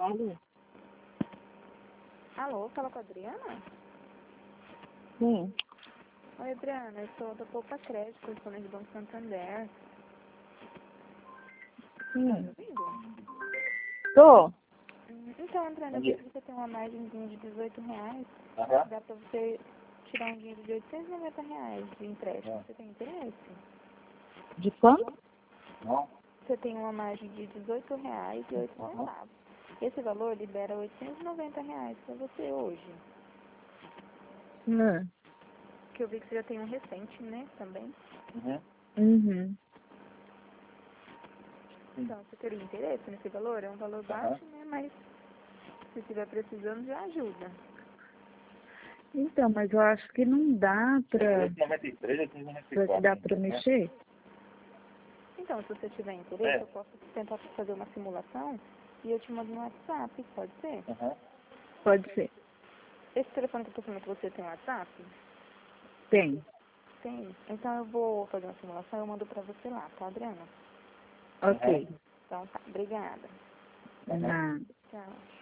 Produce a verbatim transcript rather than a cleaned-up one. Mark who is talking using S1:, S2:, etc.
S1: Alô?
S2: Alô, fala com a Adriana?
S1: Sim.
S2: Oi, Adriana, eu sou da Poupa Crédito, correspondente do Banco Santander. Tá me
S1: Sim.
S2: ouvindo?
S1: Tô.
S2: Hum, Então, Adriana, eu vi que você tem uma margemzinha de dezoito reais.
S3: Aham.
S2: Dá pra você tirar um dinheiro de oitocentos e noventa reais de empréstimo.
S3: É.
S2: Você tem interesse?
S1: De quanto?
S3: Não?
S2: Você tem uma margem de dezoito reais e oito
S3: Aham.
S2: centavos. Esse valor libera oitocentos e noventa reais pra você hoje.
S1: Hum.
S2: Que eu vi que você já tem um recente, né, também.
S3: Uhum.
S1: Uhum.
S2: Então, você teria interesse nesse valor? É um valor baixo, né, mas se estiver precisando já ajuda.
S1: Então, mas eu acho que não dá pra,
S3: oitocentos e noventa e três, oitocentos e noventa e
S1: pra
S3: quatro.
S1: dar pra mexer.
S2: Então, se você tiver interesse,
S3: É.
S2: eu posso tentar fazer uma simulação e eu te mando no WhatsApp, pode ser?
S3: Aham.
S1: Pode ser.
S2: Esse telefone que eu tô falando que você tem WhatsApp?
S1: Tem.
S2: Tem. Então eu vou fazer uma simulação e eu mando pra você lá, tá, Adriana?
S1: Ok.
S2: Então tá, obrigada.
S1: Nada.
S2: Tchau.